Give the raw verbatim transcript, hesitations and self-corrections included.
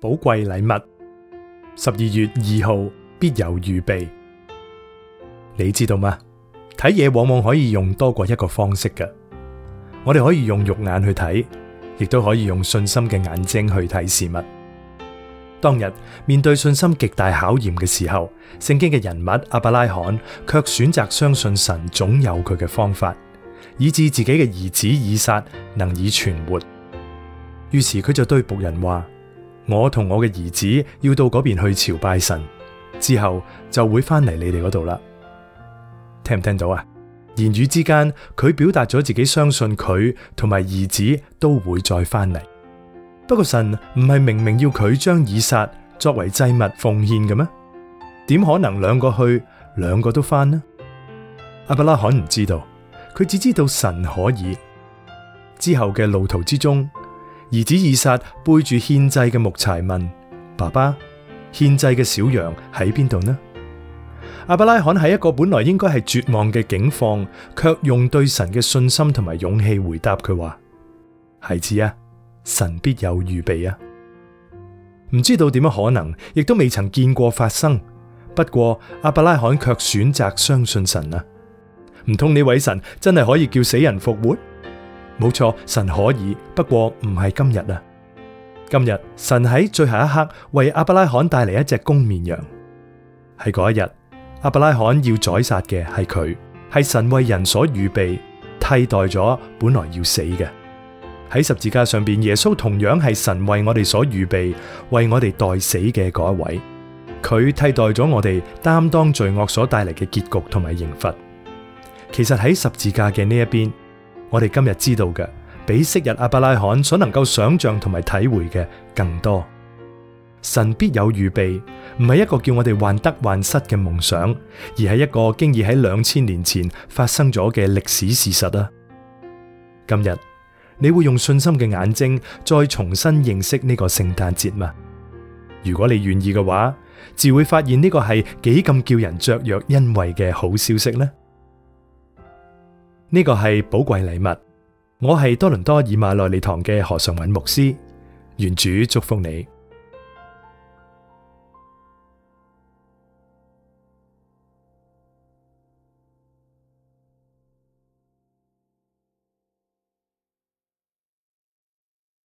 寶貴禮物，十二月二號必有預備。你知道嗎？睇嘢往往可以用多過一個方式嘅。我哋可以用肉眼去睇，亦都可以用信心嘅眼睛去睇事物。當日面對信心極大考驗嘅時候，聖經嘅人物亞伯拉罕卻選擇相信神總有佢嘅方法，以致自己嘅兒子以撒能以存活。於是佢就對僕人話：我同我嘅兒子要到嗰邊去朝拜神，之後就會翻嚟你哋嗰度啦。聽唔聽到啊？言語之間，佢表達咗自己相信佢同埋兒子都會再翻嚟。不過神唔係明明要佢將以撒作為祭物奉獻嘅咩？點可能兩個去，兩個都翻呢？亞伯拉罕唔知道，佢只知道神可以。之後嘅路途之中，兒子以撒背住獻祭嘅木柴問爸爸：獻祭嘅小羊喺邊度呢？亞伯拉罕喺一個本來應該係絕望嘅境況，卻用對神嘅信心同埋勇氣回答佢話：孩子啊，神必有預備啊！唔知道點樣可能，亦都未曾見過發生。不過亞伯拉罕卻選擇相信神啊！唔通呢位神真係可以叫死人復活？冇錯，神可以，不過唔係今日啊！今日神喺最後一刻為亞伯拉罕帶嚟一隻公綿羊。喺嗰一日，亞伯拉罕要宰殺嘅係佢，係神為人所預備，替代咗本來要死嘅。喺十字架上邊，耶穌同樣係神為我哋所預備，為我哋代死嘅嗰一位。佢替代咗我哋擔當罪惡所帶嚟嘅結局同埋刑罰。其實喺十字架嘅呢一邊，我哋今日知道嘅，比昔日亞伯拉罕所能夠想象同埋體會嘅更多。神必有預備，唔係一個叫我哋患得患失嘅夢想，而係一個經已喺兩千年前發生咗嘅歷史事實啊！今日你會用信心嘅眼睛再重新認識呢個聖誕節嗎？如果你願意嘅話，自會發現呢個係幾咁叫人雀躍欣慰嘅好消息呢？呢個係寶貴禮物，我係多倫多以馬內利堂嘅何尚韻牧師，願主祝福你。